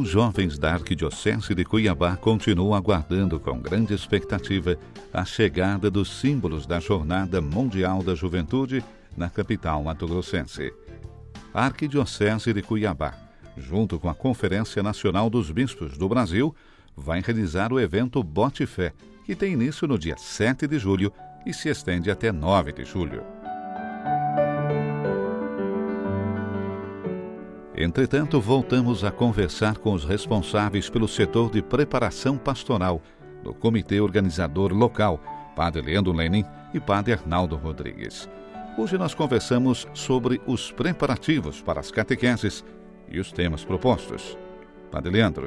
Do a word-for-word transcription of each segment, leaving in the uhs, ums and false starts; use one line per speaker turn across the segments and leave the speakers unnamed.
Os jovens da Arquidiocese de Cuiabá continuam aguardando com grande expectativa a chegada dos símbolos da Jornada Mundial da Juventude na capital mato-grossense. A Arquidiocese de Cuiabá, junto com a Conferência Nacional dos Bispos do Brasil, vai realizar o evento Bote Fé, que tem início no dia sete de julho e se estende até nove de julho. Entretanto, voltamos a conversar com os responsáveis pelo setor de preparação pastoral do Comitê Organizador Local, Padre Leandro Lenin e Padre Arnaldo Rodrigues. Hoje nós conversamos sobre os preparativos para as catequeses e os temas propostos. Padre Leandro.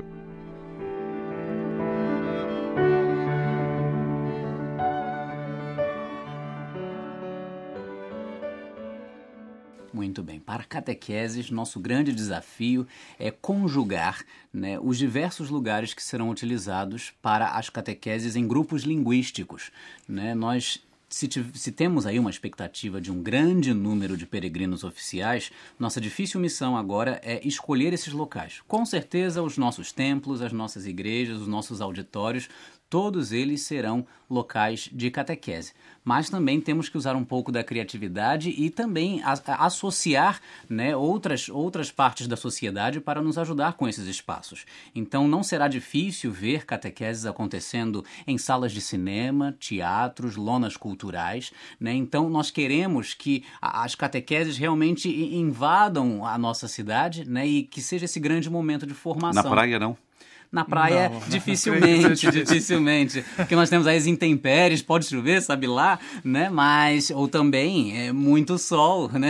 Muito bem. Para catequeses, nosso grande desafio é conjugar, né, os diversos lugares que serão utilizados para as catequeses em grupos linguísticos. Né? Nós, se, se temos aí uma expectativa de um grande número de peregrinos oficiais, nossa difícil missão agora é escolher esses locais. Com certeza, os nossos templos, as nossas igrejas, os nossos auditórios, todos eles serão locais de catequese. Mas também temos que usar um pouco da criatividade e também a, a associar, né, outras, outras partes da sociedade para nos ajudar com esses espaços. Então não será difícil ver catequeses acontecendo em salas de cinema, teatros, lonas culturais. Né? Então nós queremos que a, as catequeses realmente invadam a nossa cidade, né, e que seja esse grande momento de formação.
Na praia não?
Na praia, não, dificilmente, dificilmente. Porque nós temos aí as intempéries, pode chover, sabe lá, né? Mas, ou também, é muito sol, né?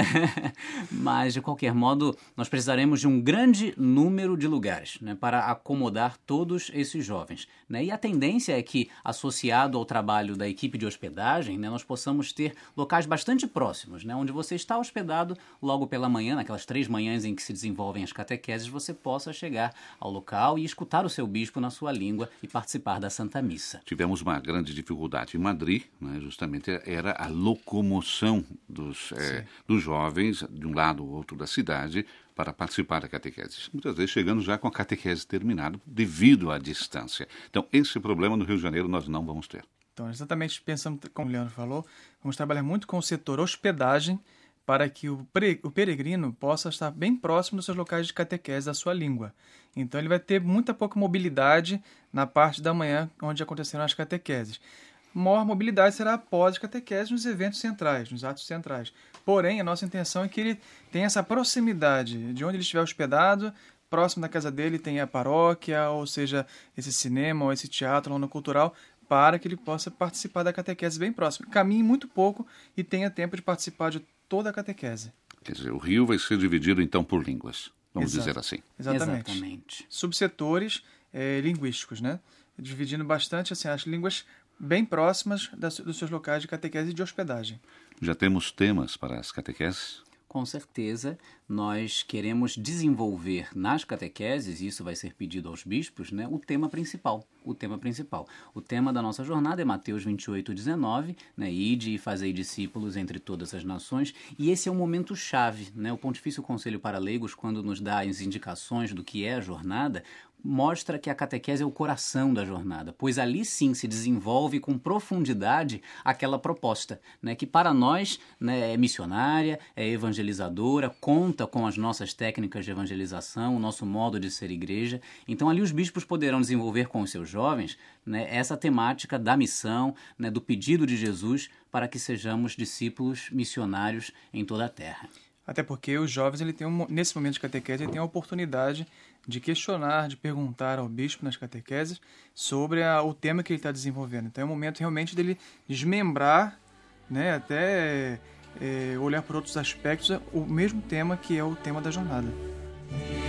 Mas, de qualquer modo, nós precisaremos de um grande número de lugares, né? Para acomodar todos esses jovens, né? E a tendência é que, associado ao trabalho da equipe de hospedagem, né? Nós possamos ter locais bastante próximos, né? Onde você está hospedado logo pela manhã, naquelas três manhãs em que se desenvolvem as catequeses, você possa chegar ao local e escutar o seu bispo na sua língua e participar da Santa Missa.
Tivemos uma grande dificuldade em Madrid, né, justamente era a locomoção dos, é, dos jovens de um lado ou outro da cidade para participar da catequese. Muitas vezes chegando já com a catequese terminada devido à distância. Então, esse problema no Rio de Janeiro nós não vamos ter.
Então, exatamente pensando, como o Leandro falou, vamos trabalhar muito com o setor hospedagem para que o, pre, o peregrino possa estar bem próximo dos seus locais de catequese da sua língua. Então ele vai ter muita pouca mobilidade na parte da manhã onde aconteceram as catequeses. Maior mobilidade será após as catequeses nos eventos centrais, nos atos centrais. Porém, a nossa intenção é que ele tenha essa proximidade de onde ele estiver hospedado, próximo da casa dele tem a paróquia, ou seja, esse cinema ou esse teatro ou no cultural, para que ele possa participar da catequese bem próximo. Caminhe muito pouco e tenha tempo de participar de toda a catequese.
Quer dizer, o Rio vai ser dividido então por línguas, vamos
Exato.
dizer assim.
Exatamente.
Exatamente.
Subsetores é, linguísticos, né? Dividindo bastante assim, as línguas bem próximas das, dos seus locais de catequese e de hospedagem.
Já temos temas para as catequeses?
Com certeza, nós queremos desenvolver nas catequeses, e isso vai ser pedido aos bispos, né, o tema principal. O tema principal. O tema da nossa jornada é Mateus vinte e oito, dezenove, né, ide e fazei discípulos entre todas as nações, e esse é um momento chave, né? O Pontifício Conselho para Leigos, quando nos dá as indicações do que é a jornada, mostra que a catequese é o coração da jornada, pois ali sim se desenvolve com profundidade aquela proposta, né, que para nós, né, é missionária, é evangelizadora, conta com as nossas técnicas de evangelização, o nosso modo de ser igreja. Então ali os bispos poderão desenvolver com os seus jovens, né, essa temática da missão, né, do pedido de Jesus para que sejamos discípulos missionários em toda a terra.
Até porque os jovens, ele tem um, nesse momento de catequese, ele tem a oportunidade de questionar, de perguntar ao bispo nas catequeses sobre a, o tema que ele está desenvolvendo. Então é o momento realmente dele desmembrar, né, até é, olhar por outros aspectos o mesmo tema que é o tema da jornada.